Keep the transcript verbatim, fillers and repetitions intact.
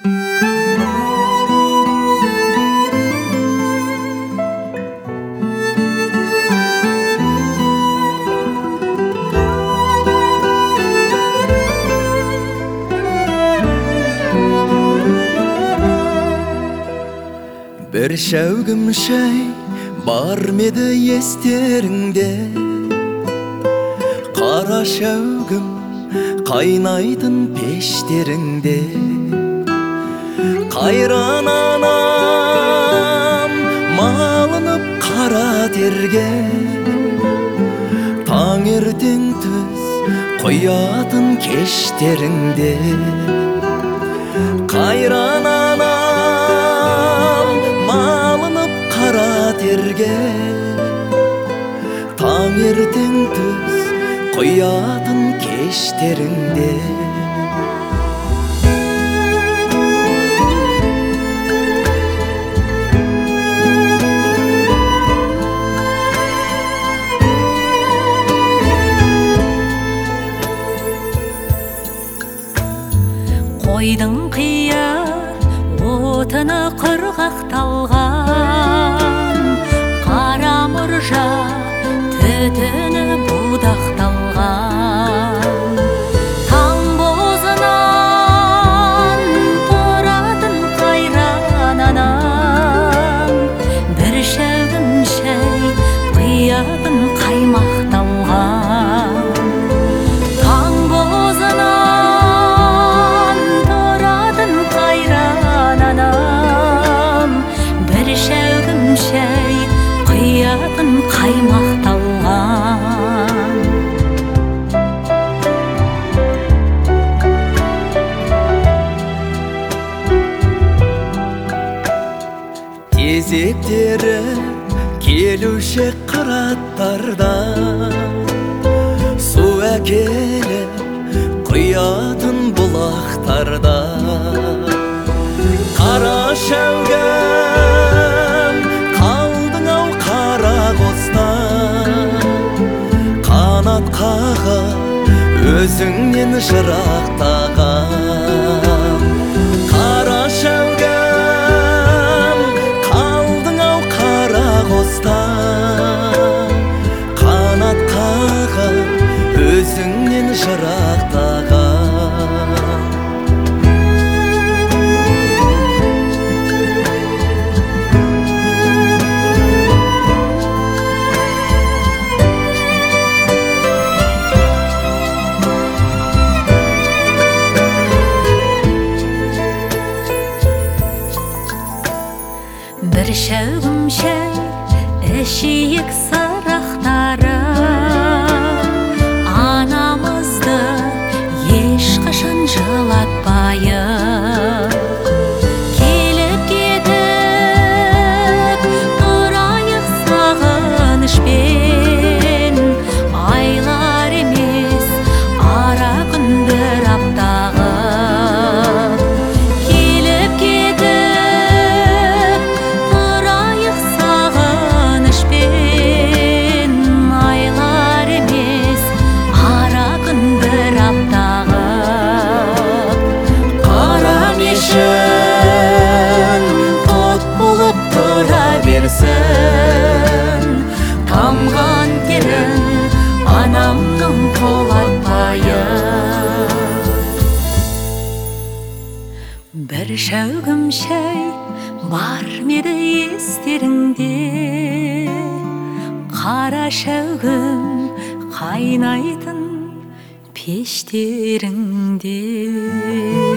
Bir şevgim şey var mıydı естеріңде? Қара шәугім қайнайтын пештеріңде. Қайран анам малынып қара терге, таңертең түс қоятын кештеріңде. Қайран анам малынып қара терге, таңертең түс қоятын кештеріңде. Қойдың қия отыны құрғақталған, қара мұржа түтіні будақталған. Таң бозынан тұратын қайран анам, бір шәугім шәй құятын қаймақталған. Таң бозынан тұратын қайран анам, бір шәугім шәй құятын қаймақталған. Тезектері келуші қыраттарда, су әкеліп құятын бұлақтарда. Қара шәугім қалдың ау қара қоста, қанат қағып өзіңнен жырақтаған. Қара шәугім қалдың ау қара қоста, қанат қағып өзіңнен жырақтаған. Бір шәугім шәй ішейік сырақтары, анамызды ешқашан жылатпайық. Келіп кетіп тұрайық сағынышпен, айлар емес ара күн бір аптағы. Тамған терін анамның қолатпайық. Бір шәугім шәй бар меді естеріңде? Қара шәугім қайнайтын пештеріңде.